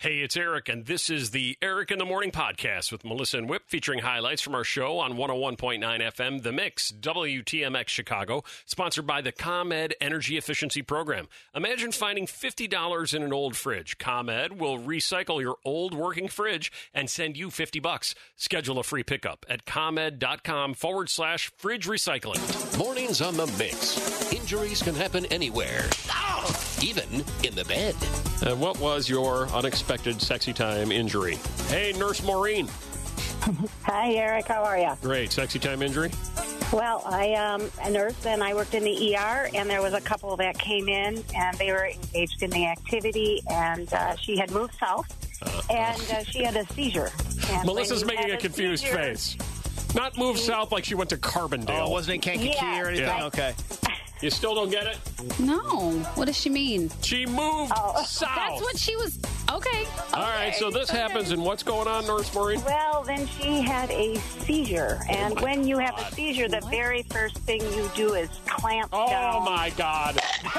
Hey, it's Eric, and this is the Eric in the Morning podcast with Melissa and Whip, featuring highlights from our show on 101.9 FM, The Mix, WTMX Chicago, sponsored by the ComEd Energy Efficiency Program. Imagine finding $50 in an old fridge. ComEd will recycle your old working fridge and send you $50. Schedule a free pickup at ComEd.com/fridge recycling. Mornings on The Mix. Injuries can happen anywhere, even in the bed. What was your unexpected sexy time injury? Hey, Nurse Maureen. Hi, Eric. How are you? Great. Sexy time injury? Well, I am a nurse, and I worked in the ER, and there was a couple that came in, and they were engaged in the activity, and she had moved south, and she had a seizure. And Melissa's making a confused face. Not move south like she went to Carbondale. Oh, wasn't it Kankakee or anything? Yeah. Okay. You still don't get it? No. What does she mean? She moved south. That's what she was. Okay. All right, so this happens, and what's going on, Nurse Maureen? Well, then she had a seizure, and when you have a seizure, the very first thing you do is clamp down. Oh, my God.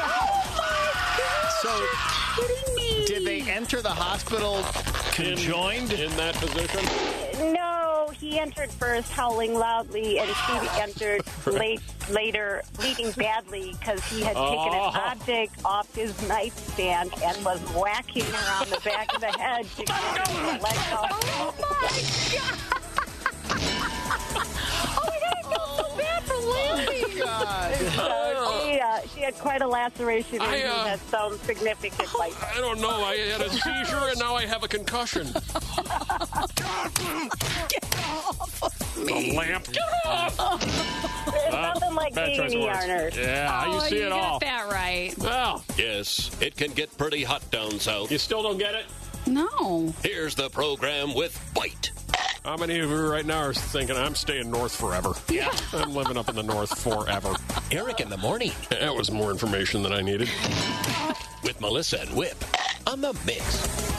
So, Kidding me. did they enter the hospital conjoined? In that position? No, he entered first howling loudly, and she entered later bleeding badly because he had taken an object off his nightstand and was whacking her on the back of the head to get her legs off. Oh, my God. Oh, my God. I feel so bad for laughing. God. So she had quite a laceration, and he had some significant bites. I don't know. I had a seizure, and now I have a concussion. Get off of me. A lamp. There's nothing like being an ER nurse. Yeah, you see you it got all. that right. Well, Yes, it can get pretty hot down south. you still don't get it? No. Here's the program with Bite. How many of you right now are thinking, I'm staying north forever? Yeah. I'm living up in the north forever. Eric in the Morning That was more information than I needed. with Melissa and Whip on The Mix.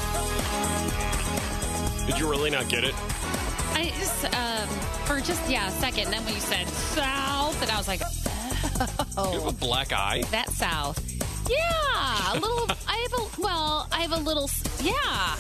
Did you really not get it? I just, for just, a second, then when you said south, and I was like, You have a black eye? that south. Yeah. A little, I have a little, yeah.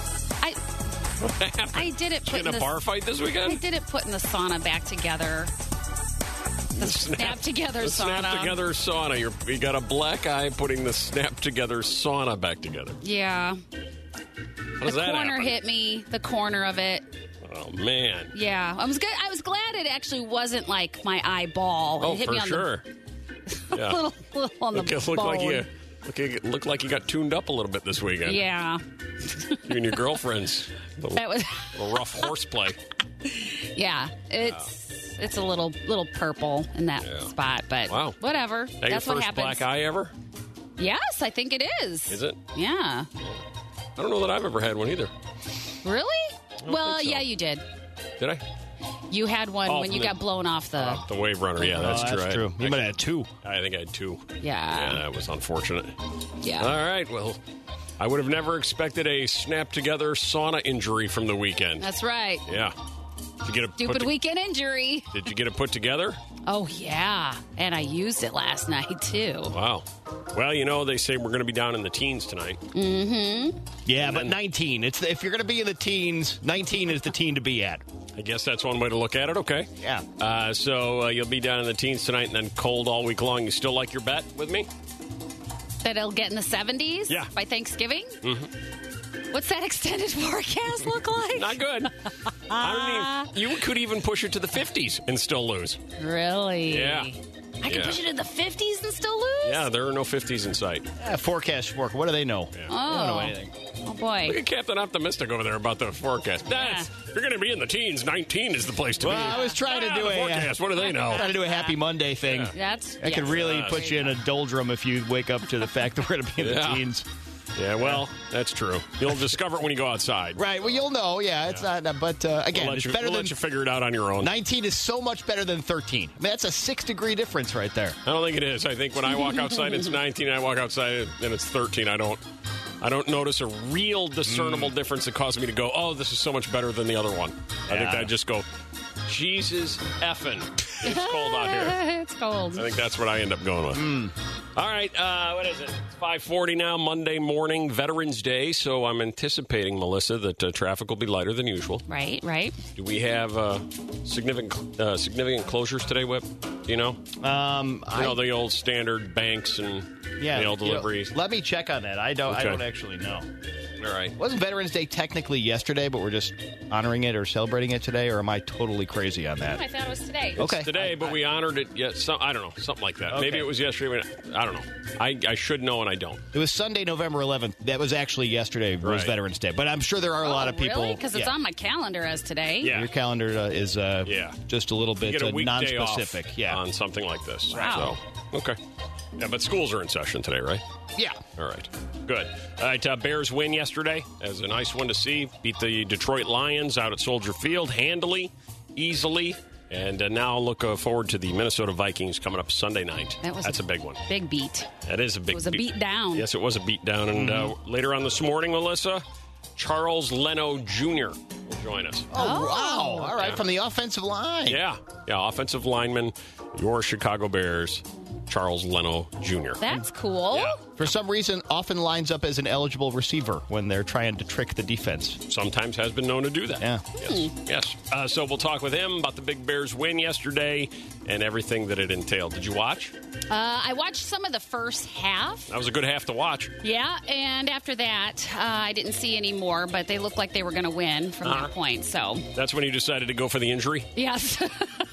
I did it In a bar fight this I weekend? didn't put in the sauna back together. The snap together The sauna. snap together sauna. You got a black eye putting the snap together sauna back together. Yeah. How does The that corner happen? hit me. The corner of it. Oh, man. Yeah. I was good. I was glad it actually wasn't like my eyeball. Oh, It hit for me on sure. Yeah. the little on the Looked bone. looked like you got tuned up a little bit this weekend. Yeah. You and your girlfriends. That was A rough horseplay. yeah. It's a little purple in that spot, but Wow. whatever. That That's your what first happens. black eye ever? Yes, I think it is. Is it? Yeah. I don't know that I've ever had one either. Really? Well, think so. yeah, you did. Did I? You had one Oh, when from you the- got blown off the. The Wave Runner. Yeah, that's true. That's true. You might have had two. I think I had two. Yeah. That was unfortunate. Yeah. All right. Well, I would have never expected a snap-together sauna injury from the weekend. That's right. Yeah. Did you get it Stupid weekend injury. Did you get it put together? Oh, yeah. And I used it last night, too. Wow. Well, you know, they say we're going to be down in the teens tonight. Yeah, but 19. If you're going to be in the teens, 19 is the teen to be at. I guess that's one way to look at it. Okay. Yeah. So you'll be down in the teens tonight and then cold all week long. You still like your bet with me? That it'll get in the 70s Yeah. by Thanksgiving? Mm-hmm. What's that extended forecast look like? Not good. You could even push it to the 50s and still lose. Really? Yeah. I can push it in the 50s and still lose? Yeah, there are no 50s in sight. Forecast work. What do they know? Oh. They don't know anything. Oh, Look boy. at Captain Optimistic over there about the forecast. You're going to be in the teens. 19 is the place to Well, be. I was trying to do the a forecast. What do they know? Trying to do a Happy Monday thing. That's That could really put you in a doldrum if you wake up to the fact that we're going to be in the teens. Yeah, well, that's true. You'll discover it when you go outside. Right. Well, you'll know. Yeah, it's not. But again, We'll it's let better we'll than let you figure it out on your own. 19 is so much better than 13. I mean, that's a 6-degree difference right there. I don't think it is. I think when I walk outside, it's 19. I walk outside, and it's 13. I don't notice a real discernible difference that causes me to go, oh, this is so much better than the other one. I think I just go, Jesus effing. It's cold out here. It's cold. I think that's what I end up going with. All right, what is it? It's 5:40 now, Monday morning, Veterans Day. So I'm anticipating, Melissa, that traffic will be lighter than usual. Right. Do we have significant closures today, Whip? Do you know? The old standard banks and mail deliveries. Let me check on that. I don't actually know. All right. Wasn't Veterans Day technically yesterday, but we're just honoring it or celebrating it today, or am I totally crazy on that? I thought it was today. It's today, but we honored it. I don't know, something like that. Okay. Maybe it was yesterday. I don't know. I should know, and I don't. It was Sunday, November 11th. That was actually yesterday. Was Right. Veterans Day, but I'm sure there are a lot of people. Really? Because it's on my calendar as today. Yeah. Your calendar is just a little You bit get a weekday non-specific. off on something like this. Wow. So, okay. Yeah, but schools are in session today, right? Yeah. All right. Good. All right, Bears win yesterday. That was a nice one to see. Beat the Detroit Lions out at Soldier Field handily, easily. And now look forward to the Minnesota Vikings coming up Sunday night. That's a big one. Big beat. That is a big beat. It was a beat down. Yes, it was a beat down. And later on this morning, Melissa, Charles Leno Jr. will join us. Oh, wow. All right, from the offensive line. Yeah, offensive lineman, your Chicago Bears, Charles Leno Jr. That's cool. Yeah. For some reason, often lines up as an eligible receiver when they're trying to trick the defense. Sometimes has been known to do that. Yeah. Yes. So we'll talk with him about the big Bears win yesterday and everything that it entailed. Did you watch? I watched some of the first half. That was a good half to watch. Yeah, and after that, I didn't see any more, but they looked like they were going to win from that point. So That's when you decided to go for the injury? yes,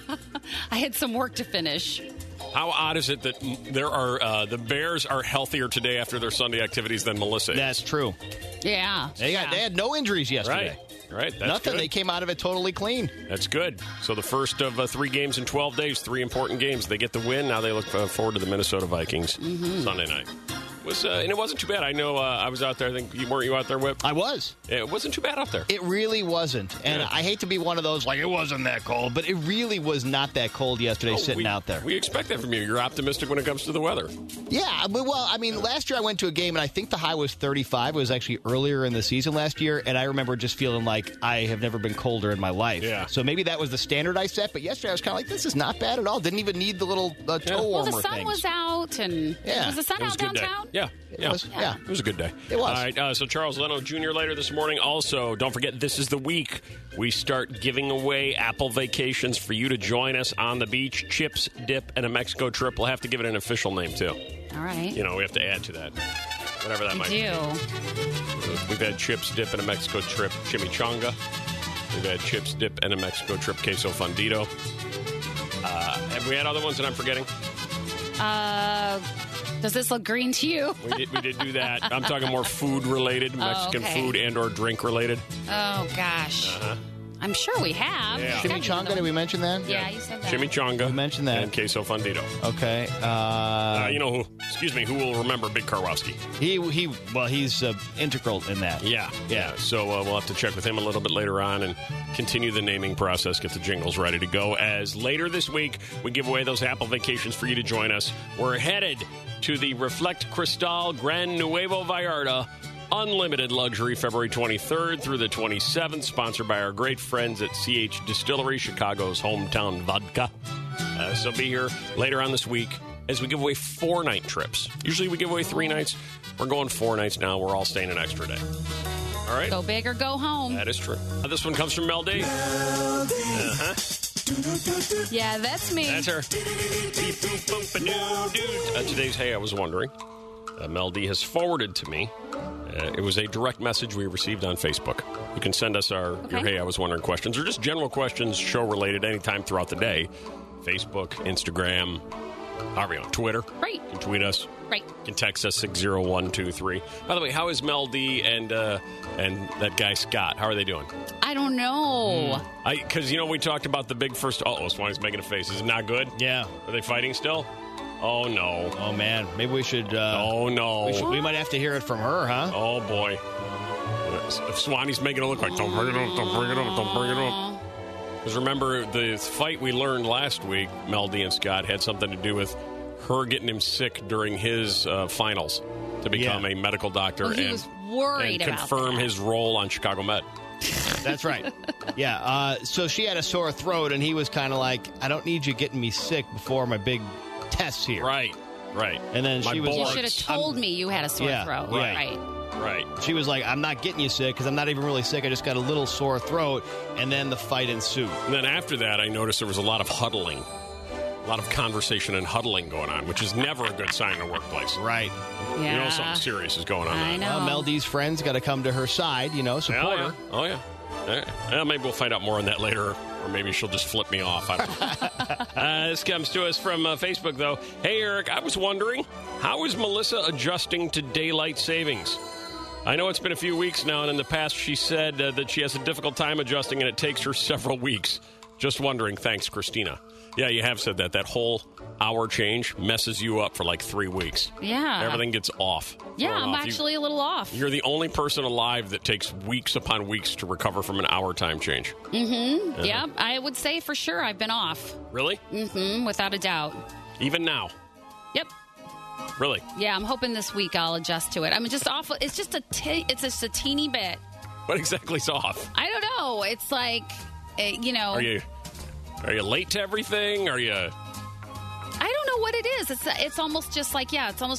I had some work to finish. How odd is it that there are the Bears are healthier today after their Sunday activities than Melissa is? That's true. Yeah. They had no injuries yesterday. Right. That's Nothing. Good. They came out of it totally clean. That's good. So the first of 3 games in 12 days, 3 important games. They get the win. Now they look forward to the Minnesota Vikings Sunday night. And it wasn't too bad. I know I was out there. I think weren't you out there, Whip? I was. It wasn't too bad out there. It really wasn't. And I hate to be one of those, like, it wasn't that cold, but it really was not that cold yesterday sitting out there. We expect that from you. You're optimistic when it comes to the weather. Yeah, but last year I went to a game, and I think the high was 35. It was actually earlier in the season last year, and I remember just feeling like I have never been colder in my life. Yeah. So maybe that was the standard I set, but yesterday I was kind of like, this is not bad at all. Didn't even need the little toe warmer the sun things. was out, and was the sun It was out a good day. downtown? Yeah. It was a good day. It was. All right, so Charles Leno Jr. later this morning. Also, don't forget, this is the week we start giving away Apple vacations for you to join us on the beach. Chips, dip, and a Mexico trip. We'll have to give it an official name, too. All right. We have to add to that. Whatever that might be. We've had chips, dip, and a Mexico trip, chimichanga. We've had chips, dip, and a Mexico trip, queso fundido. Have we had other ones that I'm forgetting? Does this look green to you? We did do that. I'm talking more food-related, Mexican food and or drink-related. Oh, gosh. I'm sure we have. Yeah. Chimichanga, did we mention that? Yeah, you said that. Chimichanga. We mentioned that. And queso fundido. Okay. Who will remember Big Karwowski? He's integral in that. Yeah. So we'll have to check with him a little bit later on and continue the naming process, get the jingles ready to go. As later this week, we give away those Apple vacations for you to join us. We're headed to the Reflect Cristal Gran Nuevo Vallarta Unlimited Luxury, February 23rd through the 27th, sponsored by our great friends at CH Distillery, Chicago's hometown vodka. So be here later on this week as we give away 4-night trips. Usually we give away 3 nights. We're going 4 nights now. We're all staying an extra day. All right? Go big or go home. That is true. This one comes from Mel D. Yeah, that's me. That's her. Today's Hey, I Was Wondering. Mel D has forwarded to me. It was a direct message we received on Facebook. You can send us your Hey, I Was Wondering questions or just general questions, show-related, anytime throughout the day. Facebook, Instagram, Twitter. Right. You can tweet us. Right. You can text us 60123. By the way, how is Mel D and that guy Scott? How are they doing? I don't know. Because, we talked about the big first... Swanee's making a face. Is it not good? Yeah. Are they fighting still? Oh, no. Oh, man. Maybe we should... oh, no. We might have to hear it from her, huh? Oh, boy. If Swanee's making it look like, don't bring it up, don't bring it up, don't bring it up. Because remember, the fight we learned last week, Mel D and Scott, had something to do with her getting him sick during his finals to become a medical doctor Well, he and, was worried and about confirm that. his role on Chicago Med. That's right. Yeah. So she had a sore throat, and he was kind of like, I don't need you getting me sick before my big tests here. Right. Right. And then My she was You bollocks. should have told me you had a sore Yeah, throat. right. Right. She was like, I'm not getting you sick because I'm not even really sick. I just got a little sore throat. And then the fight ensued. And then after that, I noticed there was a lot of huddling. A lot of conversation and huddling going on, which is never a good sign in a workplace. Right. Yeah. You know something serious is going on I there. know. Well, Mel D's friends got to come to her side, support her. Oh, yeah. All right. Well, maybe we'll find out more on that later, or maybe she'll just flip me off. I don't know. This comes to us from Facebook, though. Hey, Eric, I was wondering, how is Melissa adjusting to daylight savings? I know it's been a few weeks now, and in the past she said that she has a difficult time adjusting, and it takes her several weeks. Just wondering. Thanks, Christina. Yeah, you have said that. That whole hour change messes you up for like 3 weeks. Yeah. Everything gets off. Yeah, thrown I'm off. actually a little off. You're the only person alive that takes weeks upon weeks to recover from an hour time change. Mm-hmm. Yeah, I would say for sure I've been off. Really? Mm-hmm, without a doubt. Even now? Yep. Really? Yeah, I'm hoping this week I'll adjust to it. I'm just off. It's just a teeny bit. What exactly is off? I don't know. It's like, Are you late to everything? Are you? I don't know what it is. It's almost just like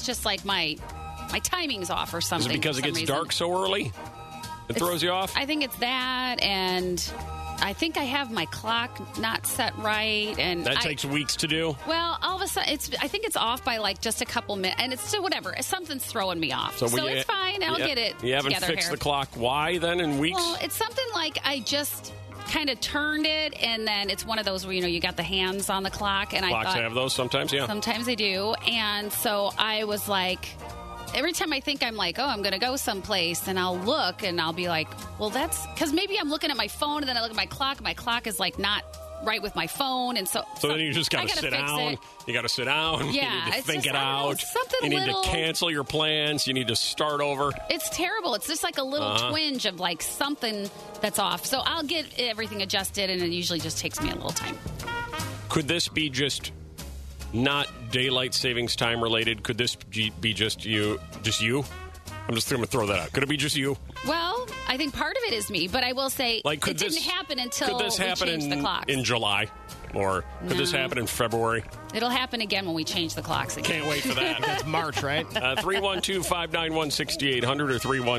my timing's off or Is something. it because it gets dark so early? It throws you off? I think it's that, and I think I have my clock not set right, and That takes weeks to do? Well, all of a sudden, I think it's off by like just a couple minutes, and it's still whatever. Something's throwing me off, so it's fine. I'll get it. You haven't together fixed here. the clock. Why then in weeks? Well, it's something like I just kind of turned it, and then it's one of those where you got the hands on the clock, and Clocks I thought have those sometimes, yeah. sometimes they do, and so I was like. Every time I think I'm like, I'm going to go someplace, and I'll look, and I'll be like, well, that's because maybe I'm looking at my phone, and then I look at my clock, and my clock is like not right with my phone, and so then you just got to sit down. It. You got to sit down. Yeah, you need to it's think just, it I don't know, out. something you need little- to cancel your plans. You need to start over. It's terrible. It's just like a little twinge of like something that's off. So I'll get everything adjusted, and it usually just takes me a little time. Could this be just not daylight savings time related? Could this be just you? I'm just going to throw that out. Could it be just you? Well, I think part of it is me, but I will say Like, it didn't happen until could this we happen changed the clocks. in July? Or could this happen in February? It'll happen again when we change the clocks again. Can't wait for that. That's March, right? 312-591-6800 or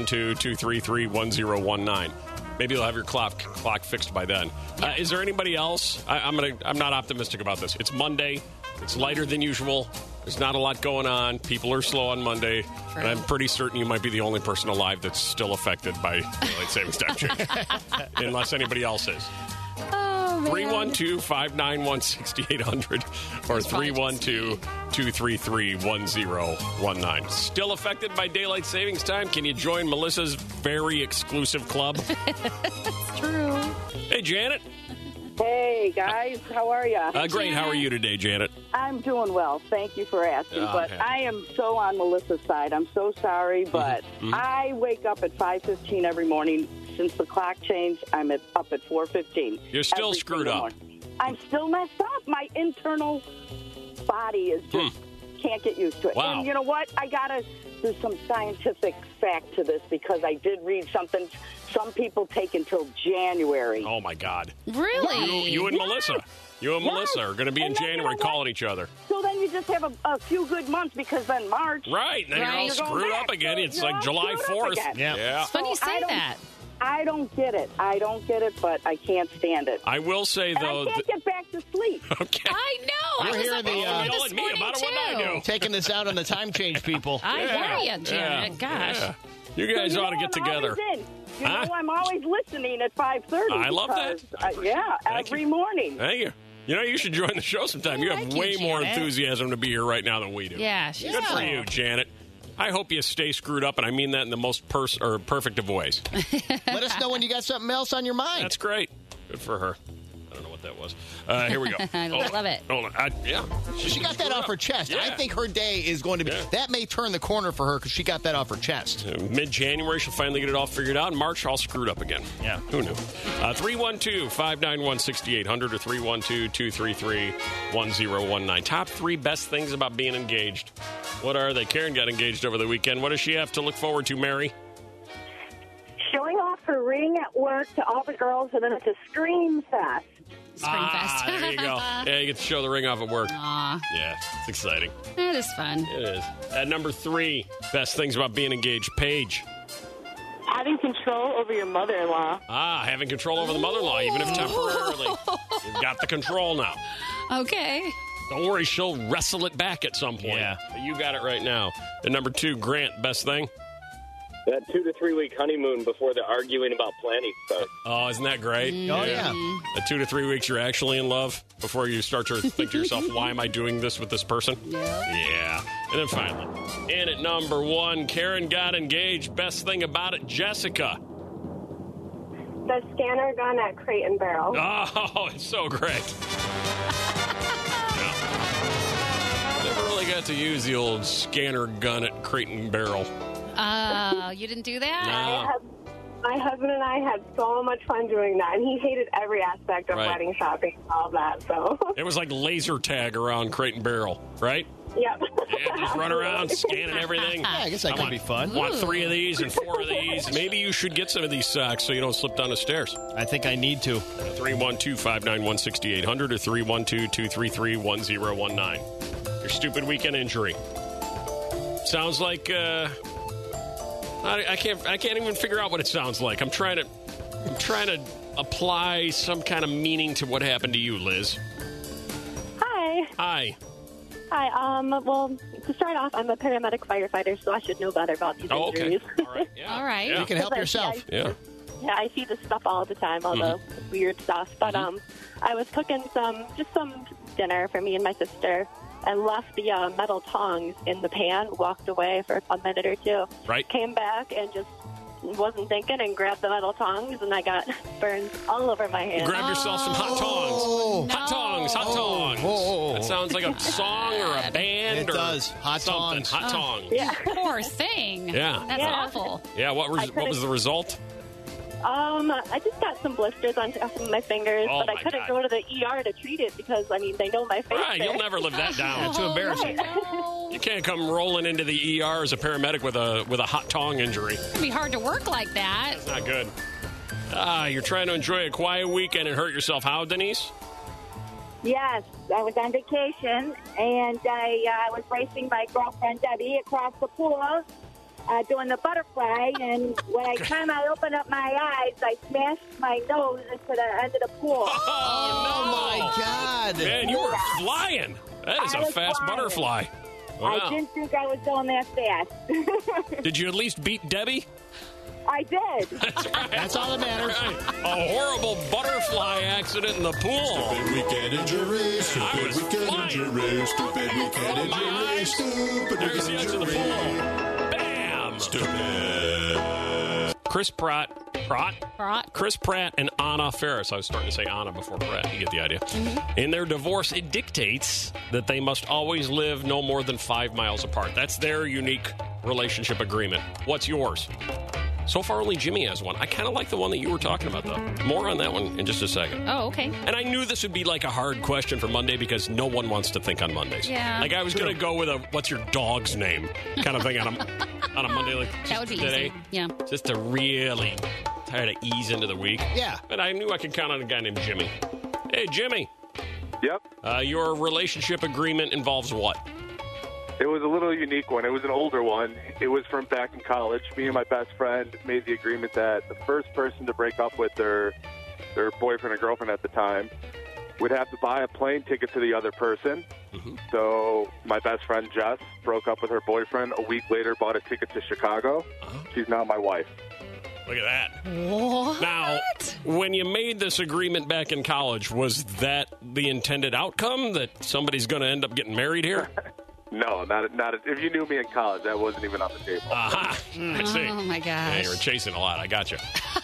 312-233-1019. Maybe you'll have your clock fixed by then. Is there anybody else? I'm not optimistic about this. It's Monday. It's lighter than usual. There's not a lot going on. People are slow on Monday. True. And I'm pretty certain you might be the only person alive that's still affected by daylight savings time change. Unless anybody else is. Oh, man. 312-591-6800 or 312-233-1019. Still affected by daylight savings time? Can you join Melissa's very exclusive club? It's true. Hey, Janet. Hey, guys. How are you? Great. How are you today, Janet? I'm doing well. Thank you for asking. But Okay. I am so on Melissa's side. I'm so sorry, but I wake up at 5:15 every morning. Since the clock changed, I'm up at 4:15. You're still every screwed single up. morning. I'm still messed up. My internal body is just can't get used to it. Wow. And you know what? There's some scientific fact to this because I did read something. Some people take until January. Oh, my God. Really? You and Yes. Melissa. You and Yes. Melissa are going to be in And then, you January know what? calling each other. So then you just have a few good months because then March. Right. Now Right. you're all You're going screwed back. up again. So It's you're like all July screwed up 4th. again. Yeah. It's funny you So say I don't- that. I don't get it. I don't get it, but I can't stand it. I will say, And though. I can't get back to sleep. Okay. I know. You're I was hearing up the, early yelling this at me morning, about what I too. do. Taking this out on the time change people. I hear you, Janet. Gosh. Yeah. You guys So ought to get I'm together. always in. You Huh? know, I'm always listening at 5:30. I love that. because, I appreciate yeah, it. Thank every you. morning. Thank you. You know, you should join the show sometime. You have Thank you, way more Janet. enthusiasm to be here right now than we do. Yeah, she's Good for you, Janet. I hope you stay screwed up, and I mean that in the most perfect of ways. Let us know when you got something else on your mind. That's great. Good for her. I don't know what that was. Here we go. I love it. Hold on. Yeah. She got that off her chest. Yeah. I think her day is going to be. Yeah. That may turn the corner for her because she got that off her chest. Mid-January, she'll finally get it all figured out. In March, all screwed up again. Yeah. Who knew? 312-591-6800 or 312-233-1019. Top 3 best things about being engaged. What are they? Karen got engaged over the weekend. What does she have to look forward to, Mary? Showing off her ring at work to all the girls, and then it's a scream fest. Spring Fest. There you go. Yeah, you get to show the ring off at work. Aw, Yeah, it's exciting. that is fun. It is. At number 3, best things about being engaged, Paige. Having control over your mother-in-law. Having control over the mother-in-law, even if temporarily. You've got the control now. Okay. Don't worry, she'll wrestle it back at some point. Yeah. But you got it right now. At number 2, Grant, best thing? That 2 to 3 week honeymoon before the arguing about planning starts. Oh, isn't that great? Oh, yeah. The 2 to 3 weeks you're actually in love before you start to think to yourself, why am I doing this with this person? Yeah. And then finally, in at number 1, Karen got engaged. Best thing about it, Jessica. The scanner gun at Crate and Barrel. Oh, it's so great. Yeah. Never really got to use the old scanner gun at Crate and Barrel. You didn't do that? No. My husband and I had so much fun doing that, and he hated every aspect of Right. wedding shopping and all that, so. It was like laser tag around Crate and Barrel, right? Yep. Yeah, just run around scanning everything. I guess that could be fun. Want 3 of these and 4 of these. Maybe you should get some of these socks so you don't slip down the stairs. I think I need to. 312-591-6800 or 312-233-1019. Your stupid weekend injury. Sounds like I can't even figure out what it sounds like. I'm trying to apply some kind of meaning to what happened to you, Liz. Hi. Hi. Hi. Well, to start off, I'm a paramedic firefighter, so I should know better about these injuries. All right. Yeah. All right. Yeah. You can help yourself. Yeah. Yeah, I see this stuff all the time, all the weird stuff. But I was cooking some dinner for me and my sister, and left the metal tongs in the pan, walked away for a minute or two. Right. Came back and just wasn't thinking and grabbed the metal tongs, and I got burns all over my hands. Grab yourself some hot tongs. no. Hot tongs. Hot tongs. Oh. That sounds like a song or a band It or does. Hot something. tongs. Hot tongs. Yeah. Poor thing. Yeah. That's Yeah. awful. Yeah, what was the result? I just got some blisters on some of my fingers, Oh, but I my couldn't God. go to the ER to treat it because, they know my face. Right, you'll never live that down. It's too embarrassing. You can't come rolling into the ER as a paramedic with a hot tong injury. It'd be hard to work like that. It's not good. You're trying to enjoy a quiet weekend and hurt yourself. How, Denise? Yes, I was on vacation, and I was racing my girlfriend Debbie across the pool, doing the butterfly. And when I opened up my eyes, I smashed my nose into the end of the pool. Oh, my God. Man, you were flying. That is I a was fast flying. butterfly. I Wow. didn't think I was going that fast. Did you at least beat Debbie? I did. That's all that matters. Right. A horrible butterfly accident in the pool. Weekend injury, I stupid was weekend flying. injury, stupid weekend Oh, my injury, eyes. stupid There's the weekend edge of the injury. pool. Bam! Stupid. Chris Pratt. Chris Pratt and Anna Faris. I was starting to say Anna before Pratt. You get the idea. In their divorce, it dictates that they must always live no more than 5 miles apart. That's their unique relationship agreement. What's yours? So far, only Jimmy has one. I kind of like the one that you were talking about, though. More on that one in just a second. Oh, okay. And I knew this would be like a hard question for Monday because no one wants to think on Mondays. Yeah. Like I was going to go with a "What's your dog's name?" kind of thing on a Monday like That would be today. easy. Yeah. Just to really try to ease into the week. Yeah. But I knew I could count on a guy named Jimmy. Hey, Jimmy. Yep. Your relationship agreement involves what? It was a little unique one. It was an older one. It was from back in college. Me and my best friend made the agreement that the first person to break up with their boyfriend or girlfriend at the time would have to buy a plane ticket to the other person. Mm-hmm. So my best friend, Jess, broke up with her boyfriend. A week later, bought a ticket to Chicago. She's now my wife. Look at that. What? Now, when you made this agreement back in college, was that the intended outcome, that somebody's going to end up getting married here? No, not. If you knew me in college, that wasn't even on the table. Aha. I see. Oh, my Yeah, gosh. you were chasing a lot. I got you.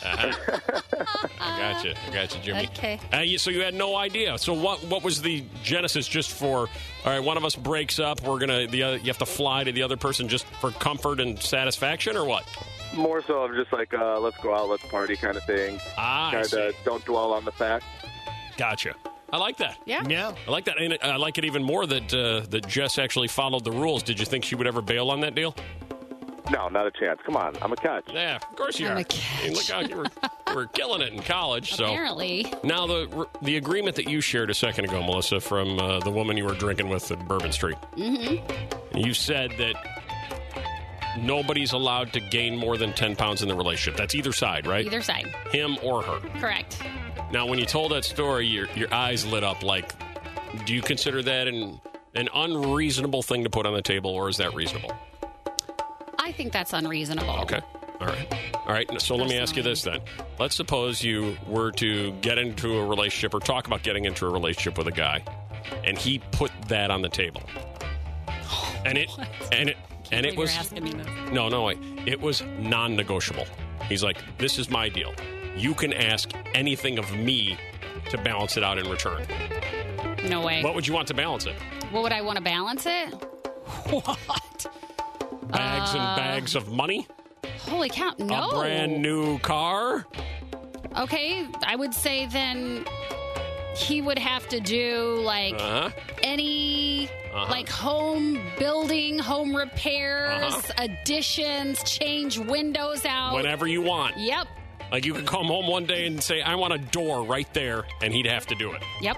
I got you, Jimmy. Okay. So you had no idea. So what was the genesis? Just for all right, one of us breaks up. You have to fly to the other person just for comfort and satisfaction, or what? More so of just like let's go out, let's party kind of thing. I Kind see. of don't dwell on the fact. Gotcha. I like that. Yeah. I like that, and I like it even more that Jess actually followed the rules. Did you think she would ever bail on that deal? No, not a chance. Come on, I'm a catch. Yeah, of course you I'm are. a catch. I mean, look out, you were killing it in college. So Apparently. now the agreement that you shared a second ago, Melissa, from the woman you were drinking with at Bourbon Street. Mm-hmm. You said that nobody's allowed to gain more than 10 pounds in the relationship. That's either side, right? Either side. Him or her. Correct. Now, when you told that story, your eyes lit up. Like, do you consider that an unreasonable thing to put on the table, or is that reasonable? I think that's unreasonable. Okay. All right. So let me ask you this then. Let's suppose you were to get into a relationship or talk about getting into a relationship with a guy, and he put that on the table. And it was You're asking me this. No, wait. It was non-negotiable. He's like, this is my deal. You can ask anything of me to balance it out in return. No way. What would you want to balance it? What would I want to balance it? What? Bags and bags of money? Holy cow, no. A brand new car? Okay, I would say then he would have to do like any like home building, home repairs, additions, change windows out. Whenever you want. Yep. Like you could come home one day and say, I want a door right there, and he'd have to do it. Yep.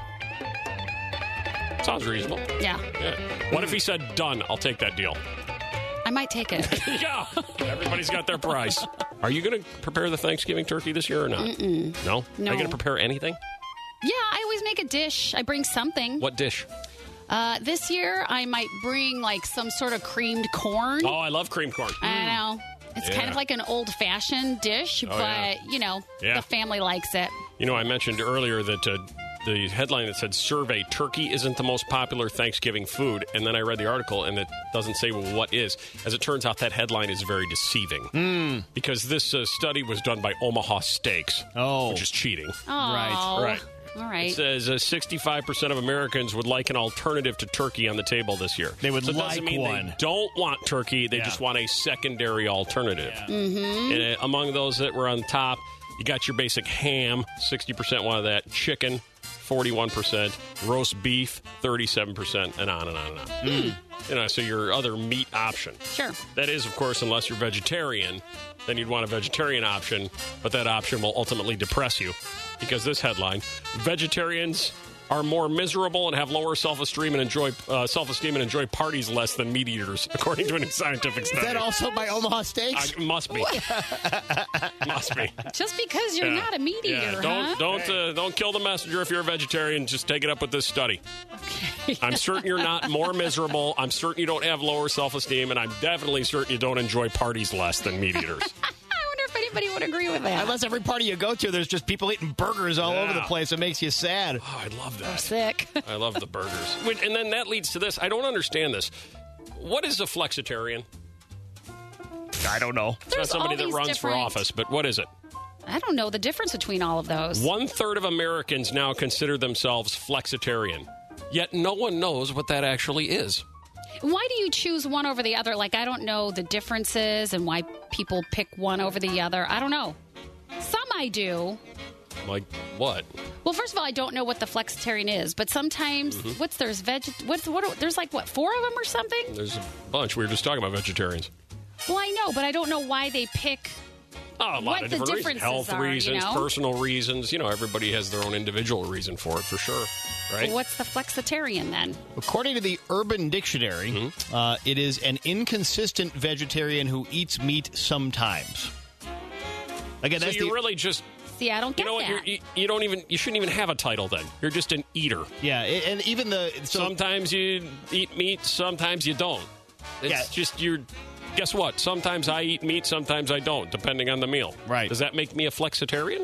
Sounds reasonable. Yeah. What if he said, done, I'll take that deal? I might take it. Yeah. Everybody's got their price. Are you going to prepare the Thanksgiving turkey this year or not? Mm-mm. No? No. Are you going to prepare anything? Yeah, I always make a dish. I bring something. What dish? This year, I might bring like some sort of creamed corn. Oh, I love creamed corn. I know. It's kind of like an old-fashioned dish, but, the family likes it. You know, I mentioned earlier that the headline that said survey, turkey isn't the most popular Thanksgiving food. And then I read the article, and it doesn't say what is. As it turns out, that headline is very deceiving. Because this study was done by Omaha Steaks, which is cheating. Oh. Right. All right. It says 65% of Americans would like an alternative to turkey on the table this year. They would so it like doesn't mean one. They don't want turkey. They just want a secondary alternative. Yeah. Mm-hmm. And among those that were on top, you got your basic ham, 60% wanted that. Chicken, 41%. Roast beef, 37%, and on and on and on. You know, so your other meat option. Sure. That is, of course, unless you're vegetarian, then you'd want a vegetarian option, but that option will ultimately depress you. Because this headline, vegetarians are more miserable and have lower self-esteem and enjoy parties less than meat eaters, according to a new scientific study. Is that also by Omaha Steaks? Must be. Must be. Just because you're not a meat eater, Don't kill the messenger if you're a vegetarian. Just take it up with this study. Okay. I'm certain you're not more miserable. I'm certain you don't have lower self-esteem, and I'm definitely certain you don't enjoy parties less than meat eaters. If anybody would agree with that. Unless every party you go to, there's just people eating burgers all over the place. It makes you sad. Oh, I love that. I'm sick. I love the burgers. And then that leads to this. I don't understand this. What is a flexitarian? I don't know. It's not somebody that runs for office, but what is it? I don't know the difference between all of those. 1/3 of Americans now consider themselves flexitarian, yet no one knows what that actually is. Why do you choose one over the other? Like, I don't know the differences and why people pick one over the other. I don't know. Some I do. Like what? Well, first of all, I don't know what the flexitarian is, but sometimes there's like 4 of them or something? There's a bunch. We were just talking about vegetarians. Well, I know, but I don't know why they pick a lot of different reasons. Health reasons, personal reasons. You know, everybody has their own individual reason for it, for sure. Right? Well, what's the flexitarian then? According to the Urban Dictionary, it is an inconsistent vegetarian who eats meat sometimes. Again, so that's you're really just... See, I don't get that. You shouldn't even have a title then. You're just an eater. Yeah, and even sometimes you eat meat, sometimes you don't. It's just guess what? Sometimes I eat meat, sometimes I don't, depending on the meal. Right. Does that make me a flexitarian?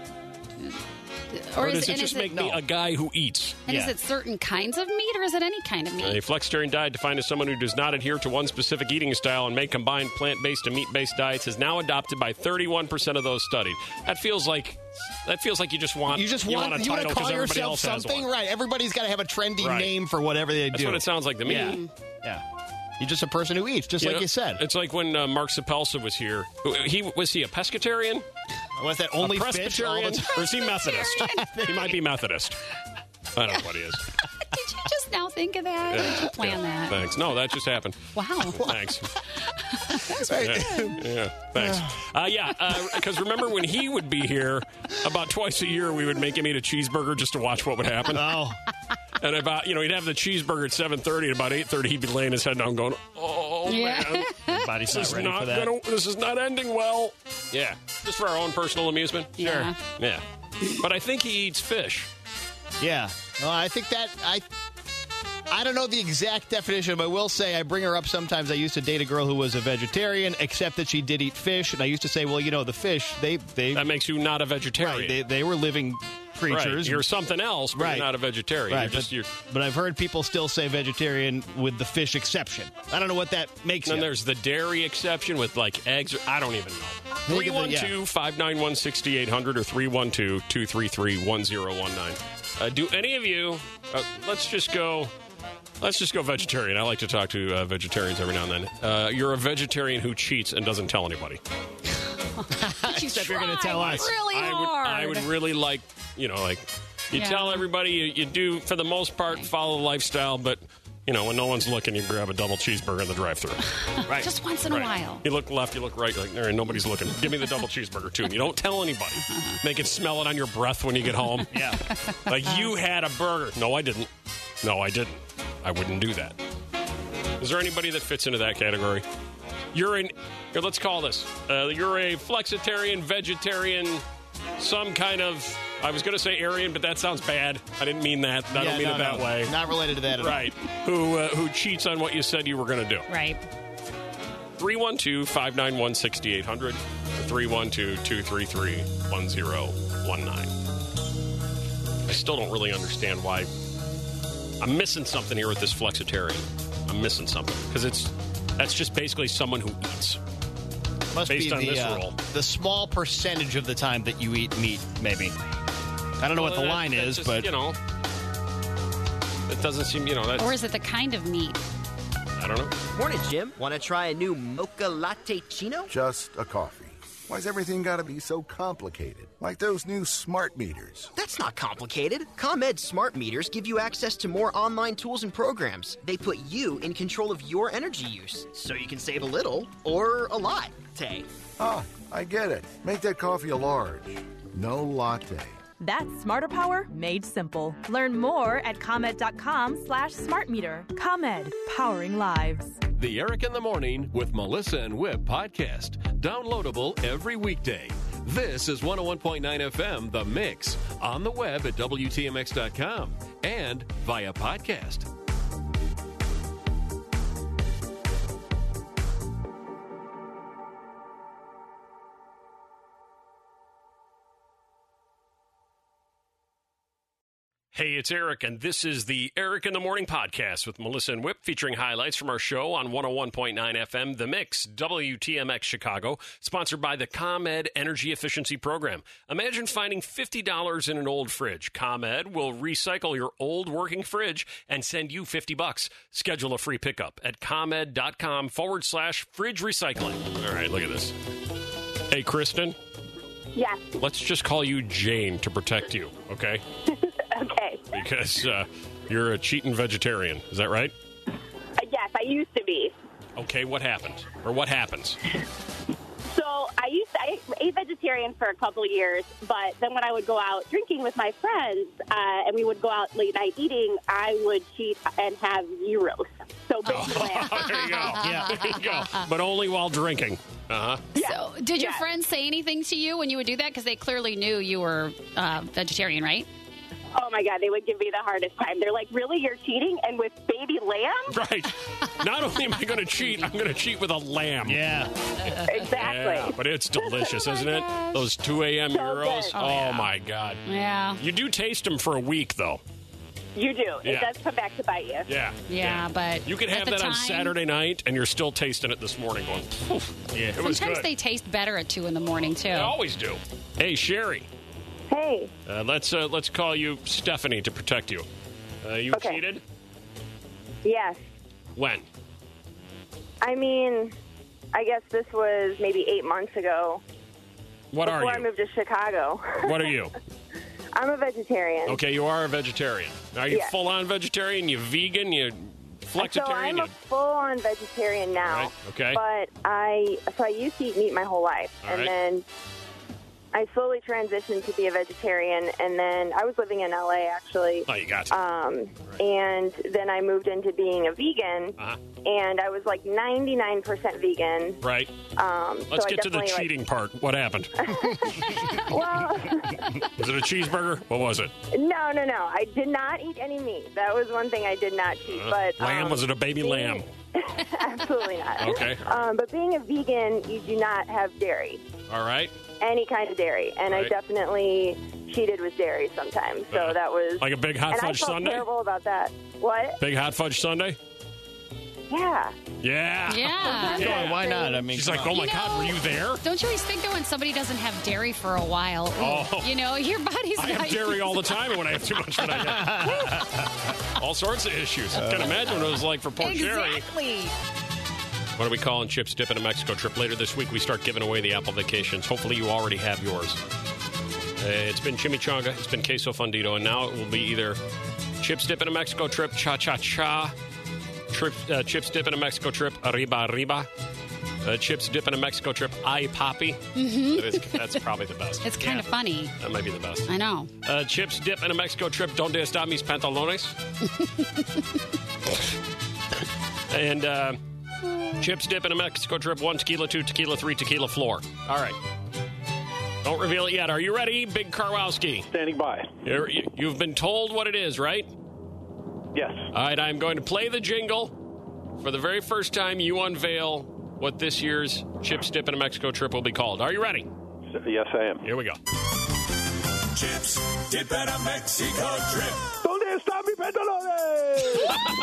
Or does it just make me a guy who eats? And is it certain kinds of meat, or is it any kind of meat? A flexitarian diet, defined as someone who does not adhere to one specific eating style and may combine plant-based and meat-based diets, is now adopted by 31% of those studied. That feels like you just want a title because everybody else has one. Right. Everybody's got to have a trendy name for whatever they do. That's what it sounds like to me. Yeah. You're just a person who eats, just like you said. It's like when Mark Sapelsa was here. Was he a pescatarian? Was that only Presbyterian? Or is he Methodist? He might be Methodist. I don't know what he is. Did you just now think of that? Did you plan that? Thanks. No, that just happened. Wow. Thanks. That's right. Yeah, thanks. Because remember when he would be here, about twice a year, we would make him eat a cheeseburger just to watch what would happen. Oh. And about, he'd have the cheeseburger at 7:30, and about 8:30, he'd be laying his head down going, oh, man. Body's not ready for that. This is not ending well. Yeah. Just for our own personal amusement. Yeah. Sure. Yeah. But I think he eats fish. Yeah. Well, I think that I don't know the exact definition, but I will say I bring her up sometimes. I used to date a girl who was a vegetarian, except that she did eat fish. And I used to say, well, the fish, they that makes you not a vegetarian. Right, they were living creatures. Right. You're something else, but you're not a vegetarian. Right. But I've heard people still say vegetarian with the fish exception. I don't know what that makes Then you. there's the dairy exception with like eggs. I don't even know. 312-591-6800 or 312-233-1019. Do any of you, let's just go vegetarian. I like to talk to vegetarians every now and then. You're a vegetarian who cheats and doesn't tell anybody. Except you're going to tell us. Really hard. I would really like, you tell everybody you do, for the most part, follow the lifestyle, but, when no one's looking, you grab a double cheeseburger in the drive-thru. Right. Just once in a while. You look left, you look right, you're like, all right, nobody's looking. Give me the double cheeseburger, too. And you don't tell anybody. Make it smell it on your breath when you get home. Yeah. Like, you had a burger. No, I didn't. I wouldn't do that. Is there anybody that fits into that category? Let's call this. You're a flexitarian, vegetarian, some kind of, I was going to say Aryan, but that sounds bad. I didn't mean that. I don't mean it that way. Not related to that at all. Right. Who cheats on what you said you were going to do. Right. 312-591-6800 312-233-1019. I still don't really understand why. I'm missing something here with this flexitarian. I'm missing something. Because that's just basically someone who eats. Must based be on this rule. The small percentage of the time that you eat meat, maybe. I don't know what the line is, just, but... it doesn't seem, Or is it the kind of meat? I don't know. Morning, Jim. Want to try a new mocha latte chino? Just a coffee. Why's everything got to be so complicated? Like those new smart meters. That's not complicated. ComEd smart meters give you access to more online tools and programs. They put you in control of your energy use, so you can save a little or a lot. Ah, I get it. Make that coffee a large. No latte. That's smarter power made simple. Learn more at ComEd.com/smartmeter. ComEd, powering lives. The Eric in the Morning with Melissa and Whip podcast. Downloadable every weekday. This is 101.9 FM, The Mix. On the web at WTMX.com and via podcast. Hey, it's Eric, and this is the Eric in the Morning podcast with Melissa and Whip, featuring highlights from our show on 101.9 FM, The Mix, WTMX Chicago, sponsored by the ComEd Energy Efficiency Program. Imagine finding $50 in an old fridge. ComEd will recycle your old working fridge and send you $50. Schedule a free pickup at ComEd.com/fridge recycling. All right, look at this. Hey, Kristen. Yes. Let's just call you Jane to protect you, okay? Okay. Because you're a cheating vegetarian. Is that right? Yes, I used to be. Okay, what happened? Or what happens? So I ate vegetarian for a couple of years, but then when I would go out drinking with my friends and we would go out late night eating, I would cheat and have gyros. So basically, there you go. Yeah, there you go. But only while drinking. Uh-huh. So did your friends say anything to you when you would do that? Because they clearly knew you were vegetarian, right? Oh, my God, they would give me the hardest time. They're like, really, you're cheating? And with baby lamb? Right. Not only am I going to cheat, I'm going to cheat with a lamb. Yeah. Exactly. Yeah, but it's delicious, isn't it? Those 2 a.m. gyros. good. Oh, my God. Yeah. You do taste them for a week, though. You do. It Yeah. does come back to bite you. Yeah. Yeah, but You could at have the that on time- Saturday night, and you're still tasting it this morning going, "Oof." Yeah, it was Sometimes good. they taste better at 2 in the morning, too. They always do. Hey, Sherry. Hey. Let's call you Stephanie to protect you. You Okay. cheated? Yes. When? I mean, I guess this was maybe 8 months ago. What are before I you? moved to Chicago. What are you? I'm a vegetarian. Okay, you are a vegetarian. Are you Yes. full-on vegetarian? You vegan? You flexitarian? So I'm a full-on vegetarian now. Right, okay. But I used to eat meat my whole life, All and right. then I slowly transitioned to be a vegetarian, and then I was living in LA actually. Oh, you got to. And then I moved into being a vegan, and I was like 99% vegan. Right. so Let's I get to the definitely, cheating part. What happened? Well, Was it a cheeseburger? What was it? no. I did not eat any meat. That was one thing I did not eat. But Lamb? Was it a baby lamb? Absolutely not. Okay. But being a vegan, you do not have dairy. All right. Any kind of dairy, and I Right. definitely cheated with dairy sometimes. So that was Like a big hot and fudge I felt sundae? terrible about that. What? Big hot fudge sundae? Yeah. Yeah. Yeah. Sure, why not? I mean, she's come like, on. oh my You God, know- were you there? Don't you always think that when somebody doesn't have dairy for a while, Oh. you know, your body's I not have dairy all the time, and when I have too much, then I have all sorts of issues. I can imagine what it was like for poor Jerry. Exactly. What are we calling Chips Dip in a Mexico trip? Later this week, we start giving away the Apple vacations. Hopefully, you already have yours. It's been chimichanga, it's been queso fundido, and now it will be either Chips Dip in a Mexico trip, cha-cha-cha, Chips Dip in a Mexico trip, arriba, arriba, Chips Dip in a Mexico trip, ay papi. That's probably the best. It's kind of funny. That might be the best. I know. Chips Dip in a Mexico trip, donde están mis pantalones? And Chips Dip in a Mexico trip, 1 tequila, 2 tequila, 3 tequila floor. All right. Don't reveal it yet. Are you ready, Big Karwowski? Standing by. You've been told what it is, right? Yes. All right, I'm going to play the jingle. For the very first time, you unveil what this year's Chips Dip in a Mexico trip will be called. Are you ready? Yes, I am. Here we go. Chips Dip in a Mexico trip. ¿Dónde están mis pantalones?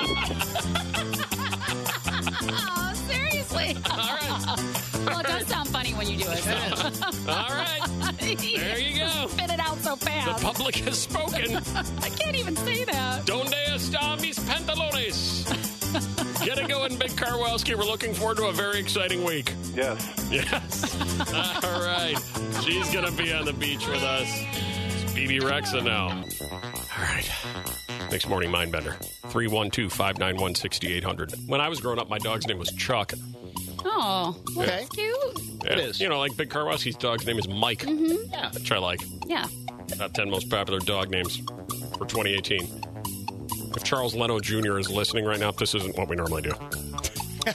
Oh, seriously. All right. Well, it does sound funny when you do it. So. All right. There you go. Spit it out so The fast. public has spoken. I can't even say that. Donde están mis pantalones? Get it going, Big Karwowski. We're looking forward to a very exciting week. Yes. Yes. All right. She's going to be on the beach with us. It's BB Rexa now. All right. Next morning, Mindbender. 312-591-6800. When I was growing up, my dog's name was Chuck. Oh, well, Yeah. that's cute. Yeah. It is. You know, like Big Karwowski's dog's name is Mike. Mm-hmm. Yeah. Which I like. Yeah. Top 10 most popular dog names for 2018. If Charles Leno Jr. is listening right now, this isn't what we normally do. So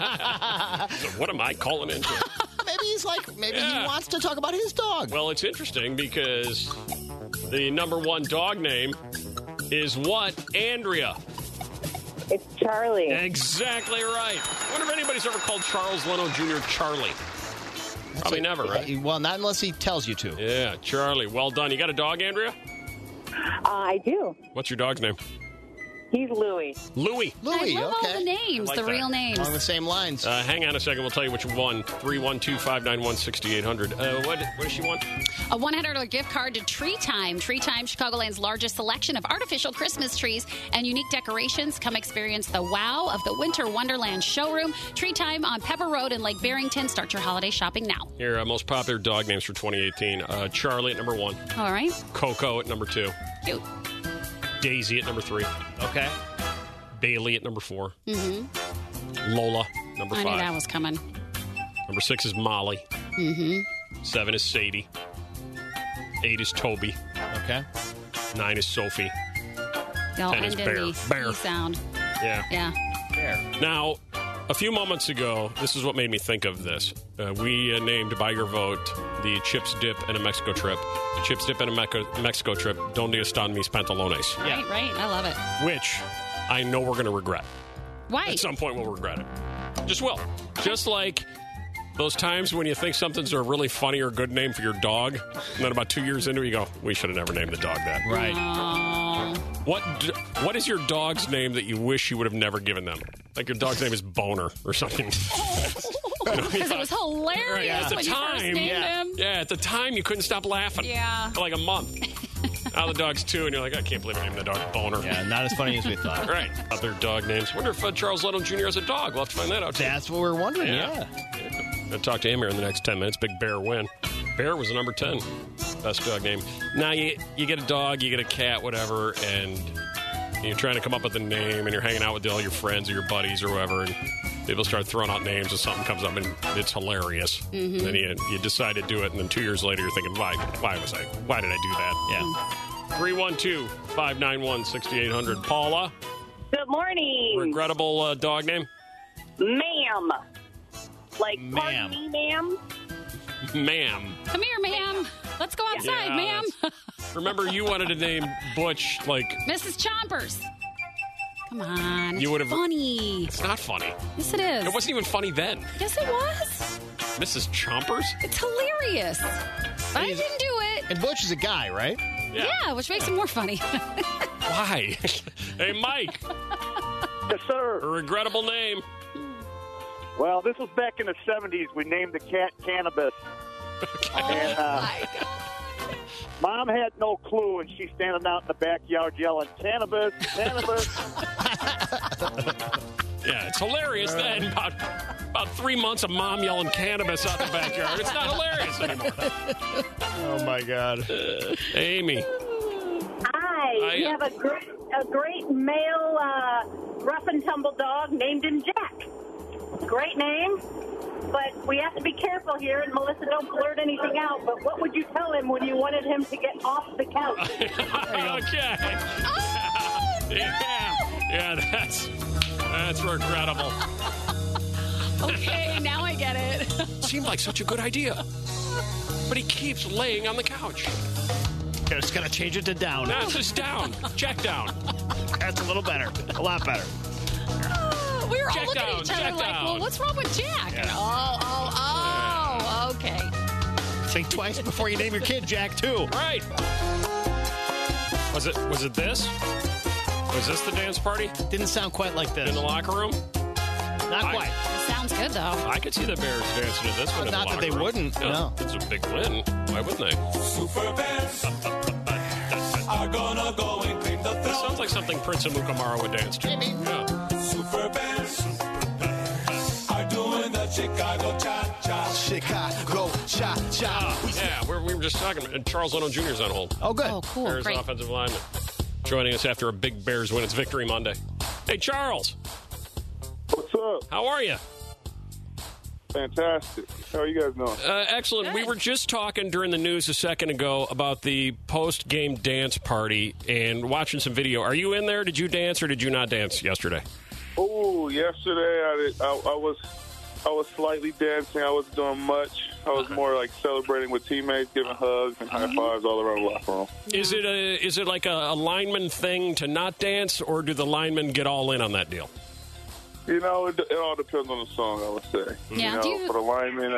what am I calling into? Maybe he wants to talk about his dog. Well, it's interesting because the number one dog name is what, Andrea? It's Charlie. Exactly right. I wonder if anybody's ever called Charles Leno Jr. Charlie. Probably never, right? Well, not unless he tells you to. Yeah, Charlie. Well done. You got a dog, Andrea? I do. What's your dog's name? He's Louie. Louie. Louie, I love okay. all the names, I like the that. real names. Along the same lines. Hang on a second. We'll tell you which one. 312-591-6800. What does she want? A $100 gift card to Tree Time. Tree Time, Chicagoland's largest selection of artificial Christmas trees and unique decorations. Come experience the wow of the Winter Wonderland showroom. Tree Time on Pepper Road in Lake Barrington. Start your holiday shopping now. Here, most popular dog names for 2018. Charlie at number 1. All right. Coco at number 2. Cute. Daisy at number 3. Okay. Bailey at number 4. Mm-hmm. Lola, number 5. I knew that was coming. Number 6 is Molly. Mm-hmm. 7 is Sadie. 8 is Toby. Okay. 9 is Sophie. They all 10 is end in Bear. the Bear. E sound. Yeah. Yeah. Now, a few moments ago, this is what made me think of this. We named, by your vote, the Chips Dip and a Mexico trip. The Chips Dip and a Mexico trip, Donde están mis pantalones? Right, right. I love it. Which I know we're going to regret. Why? At some point, we'll regret it. Just will. Just like those times when you think something's a really funny or good name for your dog, and then about 2 years into it, you go, we should have never named the dog that. Right. What is your dog's name that you wish you would have never given them? Like your dog's name is Boner or something. Because it was hilarious Right, at the when you first time, named him. Yeah, at the time you couldn't stop laughing. Yeah. For like a month. Now the dog's 2, and you're like, I can't believe I named the dog Boner. Yeah, not as funny as we thought. Right. Other dog names. Wonder if Charles Leno Jr. has a dog. We'll have to find that out. That's what we're wondering, yeah. I'll talk to him here in the next 10 minutes. Big Bear win. Bear was number 10. Best dog name. Now, you get a dog, you get a cat, whatever, and you're trying to come up with a name, and you're hanging out with all your friends or your buddies or whoever, and people start throwing out names, and something comes up, and it's hilarious. Mhm. Then you decide to do it, and then 2 years later, you're thinking, why did I do that? Yeah. 312-591-6800. Paula? Good morning. Regrettable dog name? Ma'am. Like, Ma'am. pardon me, ma'am? Ma'am. Come here, ma'am. Let's go outside, Yeah, ma'am. Remember, you wanted to name Butch, like... Mrs. Chompers. Come on. You It's funny. It's not funny. Yes, it is. It wasn't even funny then. Yes, it was. Mrs. Chompers? It's hilarious. But I didn't do it. And Butch is a guy, right? Yeah, which makes it more funny. Why? Hey, Mike. Yes, sir. A regrettable name. Well, this was back in the 70s. We named the cat Cannabis. And, Mom had no clue, and she's standing out in the backyard yelling, "Cannabis, cannabis." Yeah, it's hilarious then. About 3 months of Mom yelling cannabis out the backyard. It's not hilarious anymore. Oh, my God. Amy. Hi. We have a great male rough and tumble dog named him Jack. Great name. But we have to be careful here, and Melissa, don't blurt anything out. But what would you tell him when you wanted him to get off the couch? Okay. Yeah, that's regrettable. Okay, now I get it. Seemed like such a good idea. But he keeps laying on the couch. Just going to change it to down. No, it's just down. Check down. That's a little better. A lot better. We were all Check looking down, at each other check like, down. well, what's wrong with Jack? Yeah. And, okay. Think twice before you name your kid Jack, too. Right. Was it this? Was this the dance party? Didn't sound quite like this. In the locker room? Not quite. It sounds good, though. I could see the Bears dancing to this one in the Not that locker they room. wouldn't, no. It's a big win. Why wouldn't they? Super Bears are gonna go and clean the This throne. sounds like something Prince and Mukamara would dance to. Maybe. Yeah. Super Bears are doing the Chicago Cha-Cha. Chicago Cha-Cha. Yeah, we were just talking. And Charles Leno Jr. is on hold. Oh, good. Oh, cool. Bears Great. offensive lineman. Joining us after a big Bears win. It's Victory Monday. Hey, Charles. What's up? How are you? Fantastic. How are you guys doing? Excellent. We were just talking during the news a second ago about the post-game dance party and watching some video. Are you in there? Did you dance or did you not dance yesterday? Oh, yesterday I was slightly dancing. I wasn't doing much. I was more like celebrating with teammates, giving hugs and high fives all around the locker room. Is it like a lineman thing to not dance, or do the linemen get all in on that deal? You know, it all depends on the song, I would say. Yeah, You know, for the linemen,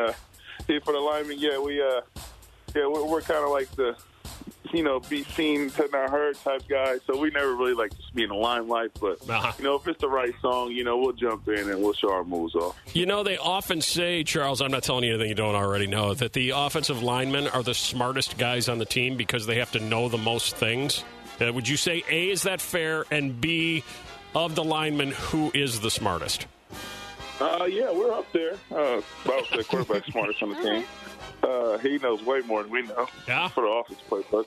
we're kind of like the, be seen to not heard type guys. So we never really like to be in the limelight. But, if it's the right song, we'll jump in and we'll show our moves off. You know, they often say, Charles, I'm not telling you anything you don't already know, that the offensive linemen are the smartest guys on the team because they have to know the most things. Would you say, A, is that fair, and B, of the linemen, who is the smartest? Yeah, we're up there. I would say quarterback's smartest on the team. He knows way more than we know. Yeah. For the offense play. But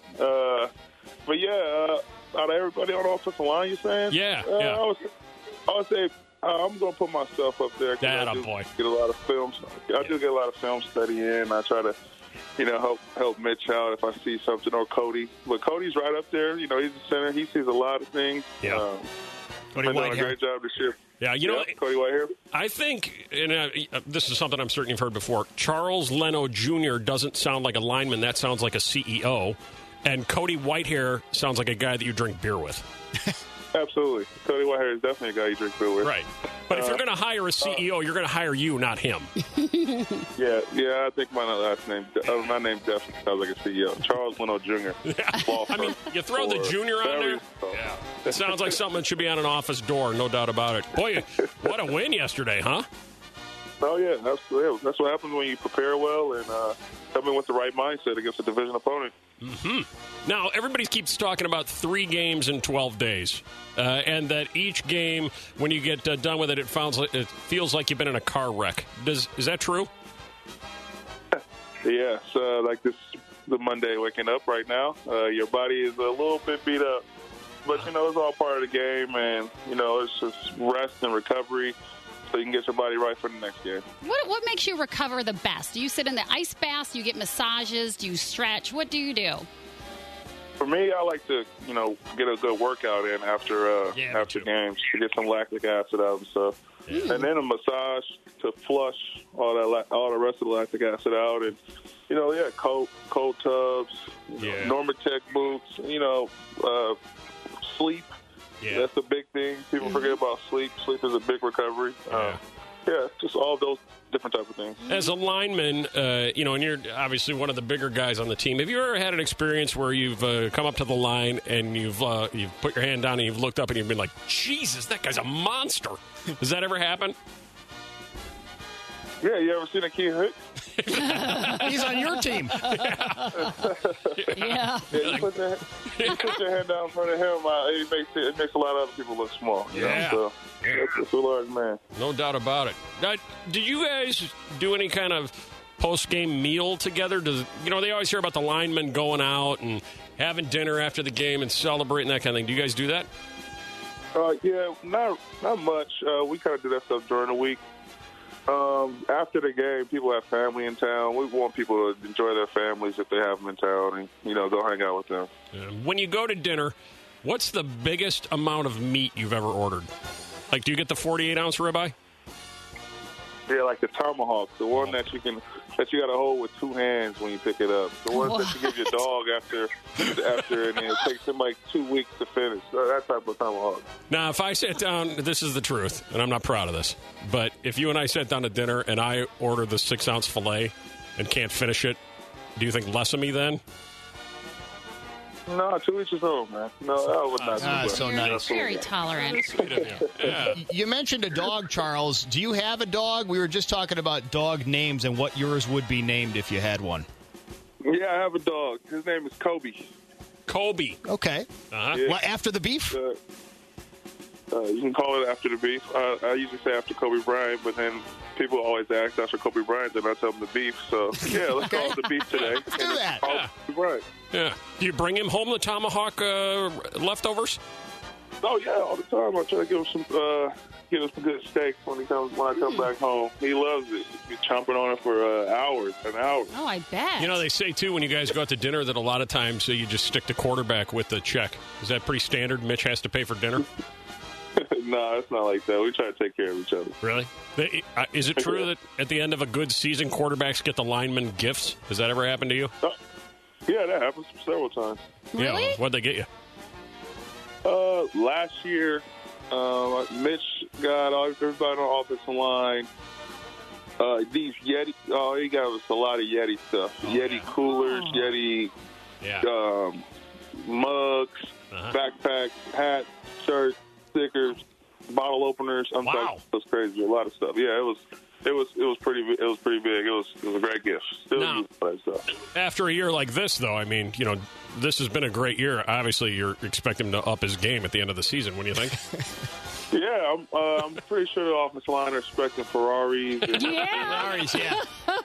out of everybody on the offensive line, you saying? Yeah. I would say I'm going to put myself up there. Boy. Get a lot of films. I do get a lot of film study in. I try to, help Mitch out if I see something, or Cody. But Cody's right up there. He's the center. He sees a lot of things. Yeah. Cody I've done a Whitehair. great job this year. Yeah, Cody Whitehair. I think, and this is something I'm certain you've heard before, Charles Leno Jr. doesn't sound like a lineman. That sounds like a CEO. And Cody Whitehair sounds like a guy that you drink beer with. Absolutely. Cody Whitehair is definitely a guy you drink beer with. Right. But if you're going to hire a CEO, you're going to hire you, not him. Yeah, I think my name definitely sounds like a CEO. Charles Leno Jr. I mean, you throw the junior on there. Yeah. It sounds like something that should be on an office door, no doubt about it. Boy, what a win yesterday, huh? Oh, yeah. That's what happens when you prepare well and come in with the right mindset against a division opponent. Mm-hmm. Now, everybody keeps talking about 3 games in 12 days, and that each game, when you get done with it, it feels like you've been in a car wreck. Is that true? Yeah. So, like this the Monday waking up right now. Your body is a little bit beat up, but, you know, it's all part of the game, and, you know, it's just rest and recovery so you can get your body right for the next game. What makes you recover the best? Do you sit in the ice bath? Do you get massages? Do you stretch? What do you do? For me, I like to, you know, get a good workout in after games to get some lactic acid out and stuff. Yeah. And then a massage to flush all the rest of the lactic acid out. And, you know, cold tubs, Normatec boots, you know, sleep. Yeah. That's a big thing. People forget about sleep. Sleep is a big recovery. Just all those different type of things. As a lineman, you know, and you're obviously one of the bigger guys on the team. Have you ever had an experience where you've come up to the line and you've put your hand down and you've looked up and you've been like, Jesus, that guy's a monster? Does that ever happen? Yeah, you ever seen a kid hit? He's on your team. Yeah. You put your hand down in front of him, it makes a lot of other people look small. You know? So, it's a large man. No doubt about it. Now, do you guys do any kind of post-game meal together? You know, they always hear about the linemen going out and having dinner after the game and celebrating, that kind of thing. Do you guys do that? Yeah, not much. We kind of do that stuff during the week. After the game, people have family in town. We want people to enjoy their families if they have them in town and, you know, go hang out with them. When you go to dinner, what's the biggest amount of meat you've ever ordered? Like, do you get the 48-ounce ribeye? Yeah, like the tomahawk, the one that you got to hold with two hands when you pick it up. The one that you give your dog after, and it takes him like 2 weeks to finish. That type of tomahawk. Now, if I sat down, this is the truth, and I'm not proud of this, but if you and I sat down to dinner and I order the 6-ounce filet and can't finish it, do you think less of me then? No, to each his own, man. No, I would not. That's so nice. Very tolerant. You mentioned a dog, Charles. Do you have a dog? We were just talking about dog names and what yours would be named if you had one. Yeah, I have a dog. His name is Kobe. Kobe. Okay. Uh-huh. Yeah. Well, after the beef? You can call it after the beef. I usually say after Kobe Bryant, but then people always ask after Kobe Bryant, then I tell them the beef. So, yeah, let's call it the beef today. Let's do that. Kobe Bryant. Yeah. Do you bring him home the tomahawk leftovers? Oh, yeah, all the time. I try to give him some good steak when I come back home. He loves it. He's chomping on it for hours and hours. Oh, I bet. You know, they say, too, when you guys go out to dinner that a lot of times you just stick to quarterback with the check. Is that pretty standard? Mitch has to pay for dinner? No, it's not like that. We try to take care of each other. Really? Is it true that at the end of a good season, quarterbacks get the linemen gifts? Has that ever happened to you? Yeah, that happens several times. Really? Yeah, what'd they get you? Last year, Mitch got everybody on the offensive line. These Yeti. Oh, he got us a lot of Yeti stuff. Yeti coolers, Yeti mugs, backpacks, hats, shirts, stickers, bottle openers. I'm sorry, it was crazy. A lot of stuff. Yeah, it was pretty big. It was a great gift. Still stuff. After a year like this, though, I mean, you know, this has been a great year. Obviously, you're expecting him to up his game at the end of the season. What do you think? Yeah, I'm pretty sure the offensive line are expecting Ferraris. And Ferraris, yeah.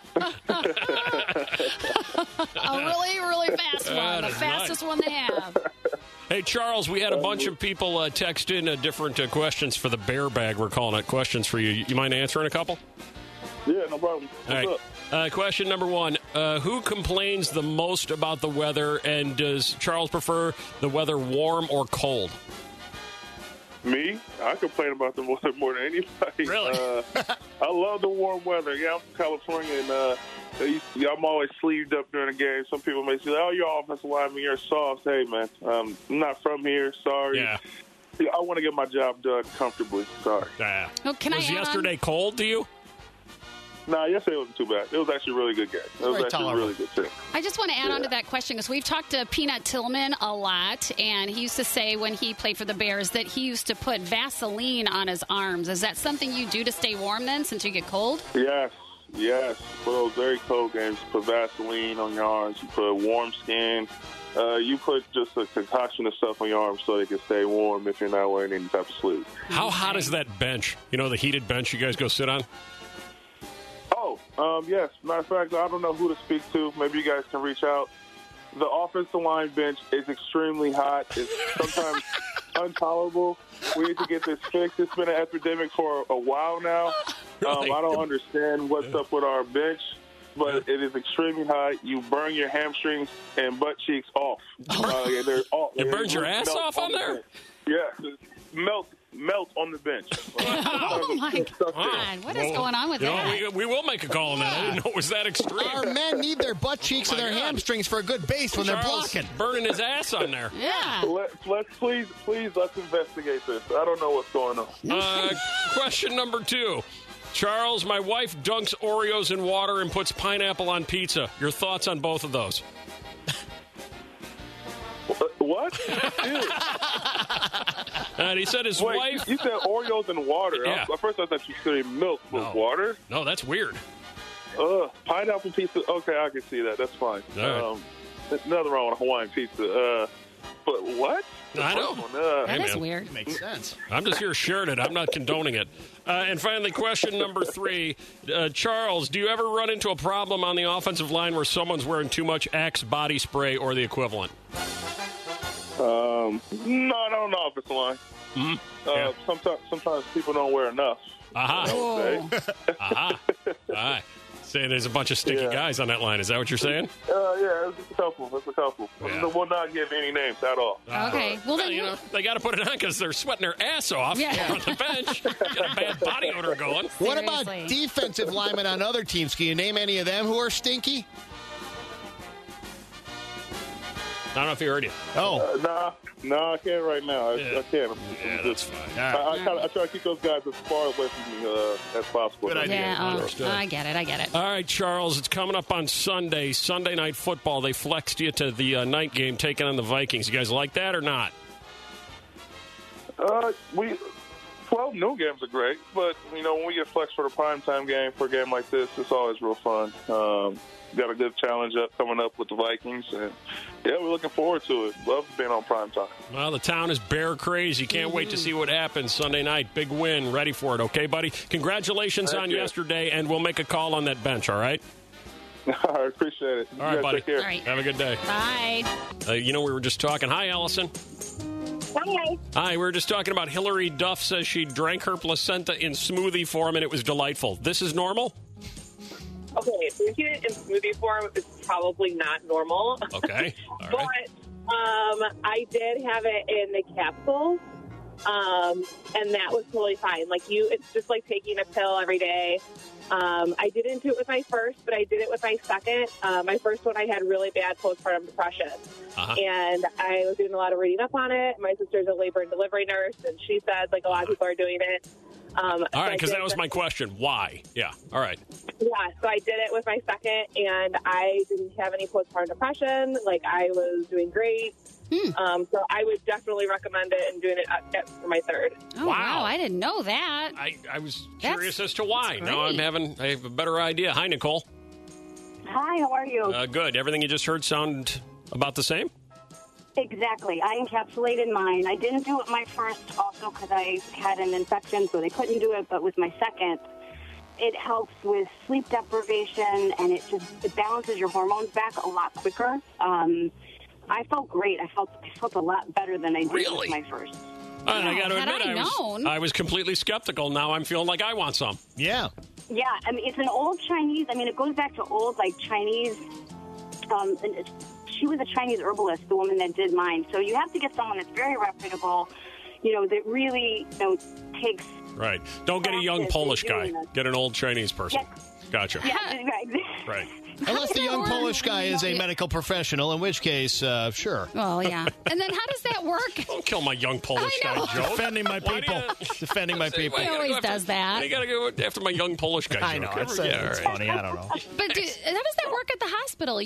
A really, really fast one. The fastest one they have. Hey, Charles, we had a bunch of people text in different questions for the bear bag. We're calling it questions for you. You mind answering a couple? Yeah, no problem. All right. Question number one. Who complains the most about the weather, and does Charles prefer the weather warm or cold? Me? I complain about the weather more than anybody. Really? I love the warm weather. Yeah, I'm from California, and I'm always sleeved up during the game. Some people may say, oh, you're offensive lineman, you're soft. Hey, man, I'm not from here. Sorry. Yeah. I want to get my job done comfortably. Sorry. Was yesterday cold to you? No, yesterday wasn't too bad. It was actually a really good game. It was actually a really good team. I just want to add on to that question because we've talked to Peanut Tillman a lot, and he used to say when he played for the Bears that he used to put Vaseline on his arms. Is that something you do to stay warm then since you get cold? Yes. For those very cold games, you put Vaseline on your arms. You put warm skin. You put just a concoction of stuff on your arms so they can stay warm if you're not wearing any type of sleeve. How hot is that bench? You know, the heated bench you guys go sit on? Yes. Matter of fact, I don't know who to speak to. Maybe you guys can reach out. the offensive line bench is extremely hot. It's sometimes intolerable. We need to get this fixed. It's been an epidemic for a while now. I don't understand what's up with our bench, but it is extremely hot. You burn your hamstrings and butt cheeks off. It burns your ass off on there? Yeah, melt on the bench. Oh, my God. What is going on with that? We will make a call on that. I didn't know it was that extreme. Our men need their butt cheeks and their hamstrings for a good base when they're blocking. Burning his ass on there. Yeah. Please, let's investigate this. I don't know what's going on. Question number 2. Charles, my wife dunks Oreos in water and puts pineapple on pizza. Your thoughts on both of those? What? And he said his wife... You said Oreos and water. Yeah. At first I thought you said milk with water. No, that's weird. Pineapple pizza. Okay, I can see that. That's fine. Right. There's nothing wrong with Hawaiian pizza. But what? I know. That is weird. Makes sense. I'm just here sharing it. I'm not condoning it. And finally, question number 3. Charles, do you ever run into a problem on the offensive line where someone's wearing too much Axe body spray or the equivalent? No, not on the offensive line. Mm-hmm. Sometimes people don't wear enough. Aha. Aha. All right. Saying there's a bunch of sticky guys on that line. Is that what you're saying? Yeah, it's a couple. Yeah. We'll not give any names at all. Okay. Well, then they got to put it on because they're sweating their ass off on the bench. Got a bad body odor going. What about defensive linemen on other teams? Can you name any of them who are stinky? I don't know if he heard you. No, I can't right now. I can't. Yeah, that's fine. I try to keep those guys as far away from me as possible. Good idea. Yeah, I get it. All right, Charles, it's coming up on Sunday Night Football. They flexed you to the night game taking on the Vikings. You guys like that or not? 12 noon games are great, but, when we get flexed for the primetime game for a game like this, it's always real fun. Got a good challenge coming up with the Vikings, and, we're looking forward to it. Love being on primetime. Well, the town is bear crazy. Can't wait to see what happens Sunday night. Big win. Ready for it, okay, buddy? Congratulations on yesterday, and we'll make a call on that bench, all right? I appreciate it. All right, buddy. Take care. All right. Have a good day. Bye. We were just talking. Hi, Allison. Hi. Hi, we were just talking about Hillary Duff says she drank her placenta in smoothie form and it was delightful. This is normal? Okay, drinking it in smoothie form is probably not normal. Okay, all right. But I did have it in the capsules, and that was totally fine. It's just like taking a pill every day. I didn't do it with my first, but I did it with my second. My first one, I had really bad postpartum depression. And I was doing a lot of reading up on it. My sister's a labor and delivery nurse, and she said, a lot of people are doing it. All right, because that was my question. Why? Yeah, all right. Yeah, so I did it with my second, and I didn't have any postpartum depression. I was doing great. So I would definitely recommend it and doing it for my third. Oh, wow. I didn't know that. I was curious as to why. Now I have a better idea. Hi, Nicole. Hi, how are you? Good. Everything you just heard sound about the same? Exactly. I encapsulated mine. I didn't do it my first also because I had an infection, so they couldn't do it. But with my second, it helps with sleep deprivation, and it balances your hormones back a lot quicker. I felt great. I felt a lot better than I did with my first. And I got to admit, I was completely skeptical. Now I'm feeling like I want some. Yeah. Yeah, it's an old Chinese. It goes back to old, Chinese. She was a Chinese herbalist, the woman that did mine. So you have to get someone that's very reputable, that really, takes... Right. Don't get a young Polish guy. Get an old Chinese person. Yeah. Gotcha. Yeah, right. Unless the young Polish guy is a medical professional, in which case, sure. Well, yeah. And then how does that work? Don't kill my young Polish guy, Joe. Defending my people. Defending my people. He always does that. You got to go after my young Polish guy. I know. It's funny. I don't know. But how does that work at the hospital,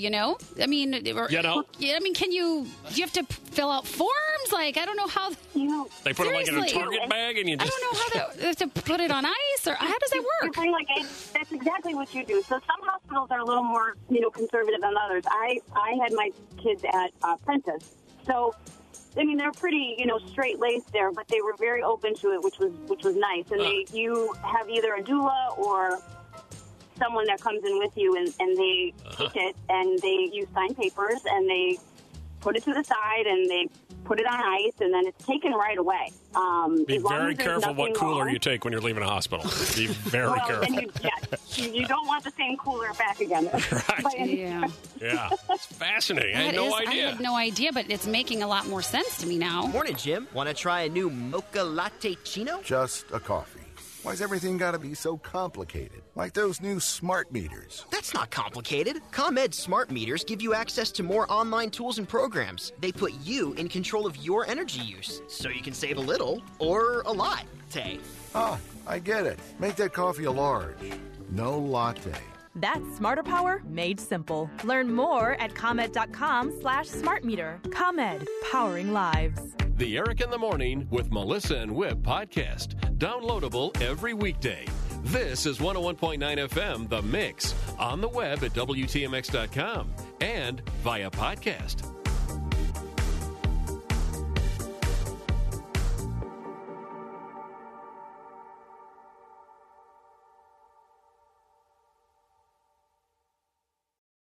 can you have to fill out forms? I don't know how. They put it in a Target bag and you just... I don't know how you have to put it on ice, or how does that work? That's exactly what you do. So some hospitals are a little more, conservative than others. I had my kids at Prentice. So, they're pretty, straight-laced there, but they were very open to it, which was nice. And you have either a doula or someone that comes in with you, and they take it, and you sign papers, and they put it to the side, and they put it on ice, and then it's taken right away. Be very careful what cooler you take when you're leaving a hospital. Be very careful. Then you don't want the same cooler back again. Right. Yeah. It's fascinating. I had no idea. I had no idea, but it's making a lot more sense to me now. Morning, Jim. Want to try a new mocha latte chino? Just a coffee. Why's everything got to be so complicated? Like those new smart meters. That's not complicated. ComEd smart meters give you access to more online tools and programs. They put you in control of your energy use, so you can save a little or a lot. I get it. Make that coffee a large. No latte. That's smarter power made simple. Learn more at ComEd.com/smartmeter. ComEd, powering lives. The Eric in the Morning with Melissa and Whip podcast. Downloadable every weekday. This is 101.9 FM, The Mix, on the web at WTMX.com and via podcast.